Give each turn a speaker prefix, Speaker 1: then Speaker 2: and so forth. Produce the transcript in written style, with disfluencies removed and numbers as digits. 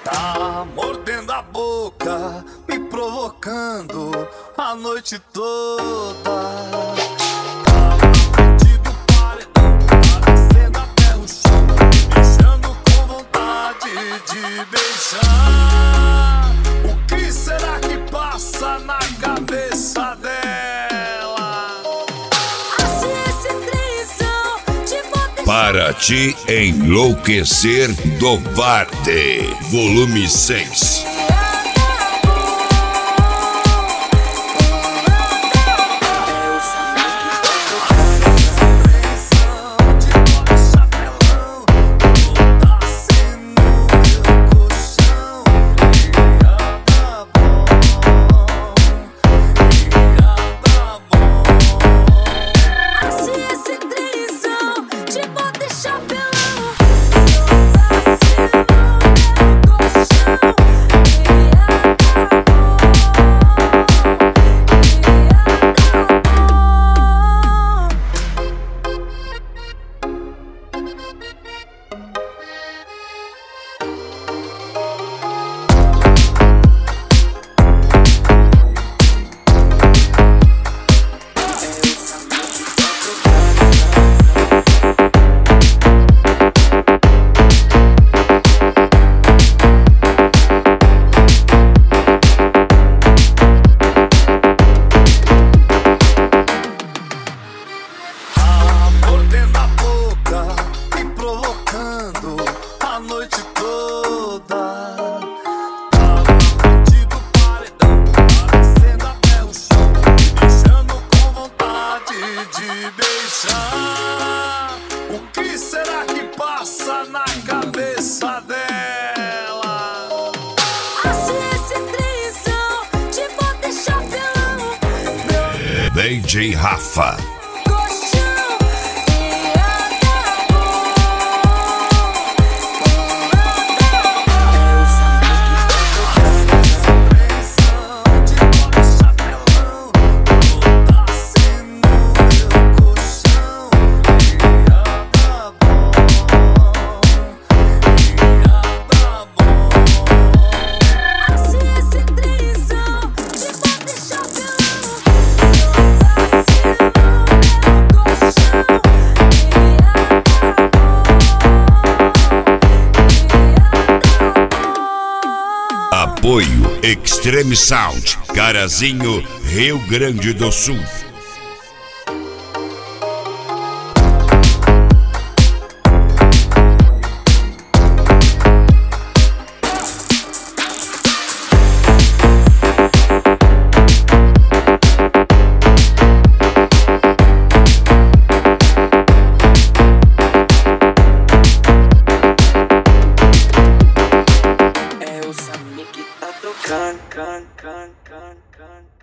Speaker 1: Tá mordendo a boca, me provocando a noite toda. Tá na frente do paredão, tá descendo até o chão, me deixando com vontade de beijar. O que será que passa na cabeça dela?
Speaker 2: Para te enlouquecer do Varde, volume 6.
Speaker 1: A noite toda, tá na frente do paredão, tá descendo até o chão, me deixando com vontade de beijar. O que será que passa na cabeça dela?
Speaker 3: Esse trisão te pode deixar pelão.
Speaker 2: DJ Rafa. Apoio Extreme Sound, Carazinho, Rio Grande do Sul.
Speaker 4: Can.